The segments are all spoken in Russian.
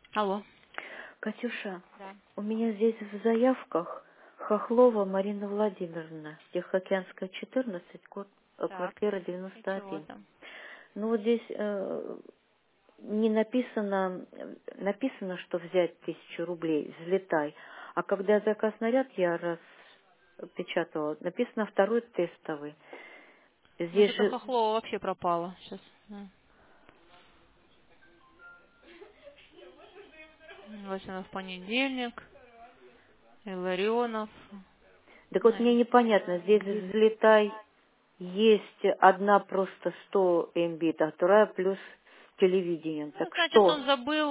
Алло. Катюша, Да. у меня здесь в заявках Хохлова Марина Владимировна, Тихоокеанская, 14, Так. квартира И чего 91. там? Ну вот здесь не написано, написано, что взять 1000 рублей, взлетай. А когда заказ наряд я распечатала, написано второй тестовый. Может, Здесь это же, Хохлова вообще пропала сейчас. Вот она в понедельник. Илларионов. так вот мне непонятно, здесь взлетай есть одна просто 100 МБ, а вторая плюс с телевидением. Ну, Так значит, он что?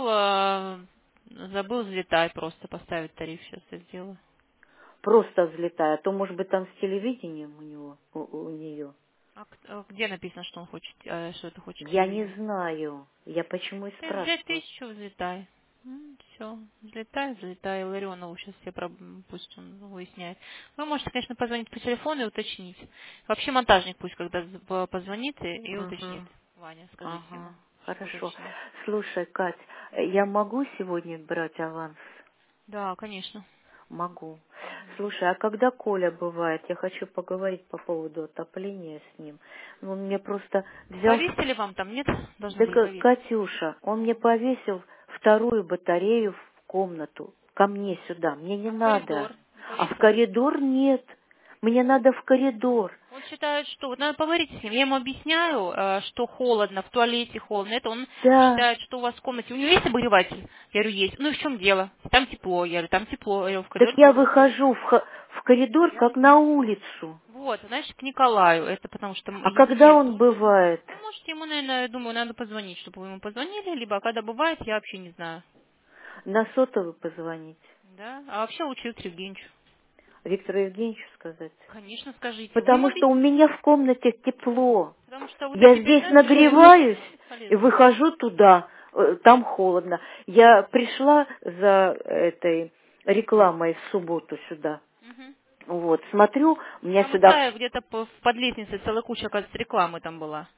забыл взлетай просто поставить тариф. Сейчас я сделаю. Просто взлетая, а то, может быть, там с телевидением у него, у нее. Где написано, что он хочет, что это хочет Я не телевидение? знаю. Я почему и Ты взять спрашиваю. 1000, взлетай. Все, взлетай, Ларионову сейчас пусть он выясняет. Вы можете, конечно, позвонить по телефону и уточнить. Вообще монтажник пусть когда позвонит и уточнит. Ага, Ваня, скажите ему, ага, что хорошо. уточнить. Слушай, Кать, я могу сегодня брать аванс? Да, конечно. Могу. Слушай, а когда Коля бывает? Я хочу поговорить по поводу отопления с ним. Он мне просто взял... Повесили вам там, нет? Должны Да, были повесить. Катюша, он мне повесил вторую батарею в комнату, ко мне сюда. Мне не А в надо. коридор не А в повесил? коридор нет. Мне надо в коридор. Он считает, что... Вот надо поговорить с ним. Я ему объясняю, что холодно, в туалете холодно. Это он Да. считает, что у вас в комнате... У него есть обогреватель? Я говорю, есть. Ну и в чем дело? Там тепло. Я говорю, там тепло. Я говорю, в Так коридоре я холодно. выхожу в коридор, как на улицу. Вот, знаешь, к Николаю. Это потому что А ему когда нет. он бывает? Вы можете ему, наверное, я думаю, надо позвонить, чтобы вы ему позвонили, либо когда бывает, я вообще не знаю. На сотовый позвонить. Да? А вообще лучше Виктору Евгеньевичу. Виктору Евгеньевичу сказать. Конечно, скажите. Вы ему Потому что у объясните. меня в комнате тепло. Потому что вот Я эти 5 здесь минут нагреваюсь и бесполезно. выхожу туда, там холодно. Я пришла за этой рекламой в субботу сюда. Мгм. Вот, смотрю, у меня Там у сюда... тебя где-то под лестницей целая куча, кажется, рекламы там была.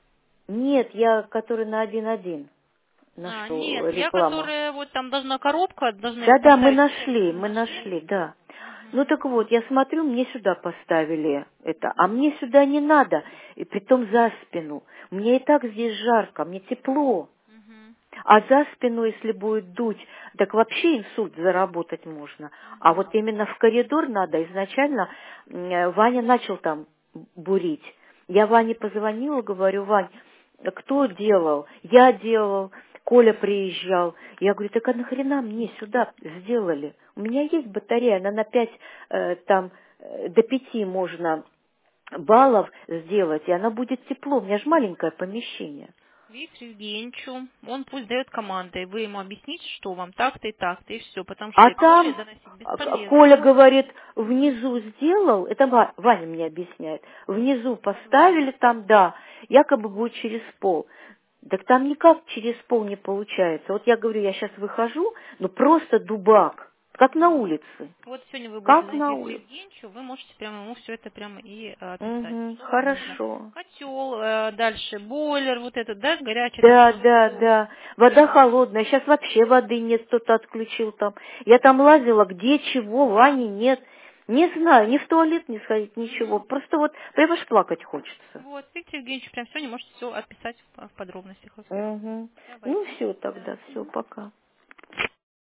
Нет, я, который на 1.1 нашу Нет, я, рекламу. которая вот там должна коробка, должны Да-да, мы поставить нашли, стену. мы Нашли? нашли, да. Ну Мгм. так вот, я смотрю, мне сюда поставили это, а мне сюда не надо, и притом за спину. Мне и так здесь жарко, мне тепло. Мгм. А за спину, если будет дуть, так вообще инсульт заработать можно. А вот именно в коридор надо. Изначально Ваня начал там бурить. Я Ване позвонила, говорю, Вань, кто делал? Я делал, Коля приезжал. Я говорю, так а нахрена мне сюда сделали? У меня есть батарея, она на 5, до 5 можно баллов сделать, и она будет тепло. У меня же маленькое помещение. Виктору Евгеньевичу, он пусть дает команды, и вы ему объясните, что вам так-то и все, потому что А и Коле там доносить бесполезно. Коля говорит, внизу сделал, это Ваня мне объясняет, внизу поставили там, да, якобы будет через пол. Так там никак через пол не получается. Вот я говорю, я сейчас выхожу, ну просто дубак, как на улице. Вот сегодня вы будете Как звонить на Виктору улице. Евгеньевичу, вы можете прямо ему все это прямо и описать, Угу, что вам нужно. хорошо. Котел, дальше бойлер, вот этот, да, горячий, там Да, что да, да. Вода холодная. Сейчас вообще воды нет, кто-то отключил там. Я там лазила, где чего, Вани нет. Не знаю, ни в туалет не сходить, ничего. Просто вот, прямо аж плакать хочется. Вот, Виктор Евгеньевич прям сегодня можете все описать в подробностях во всех. Угу. Ну Давайте. все тогда, все, пока.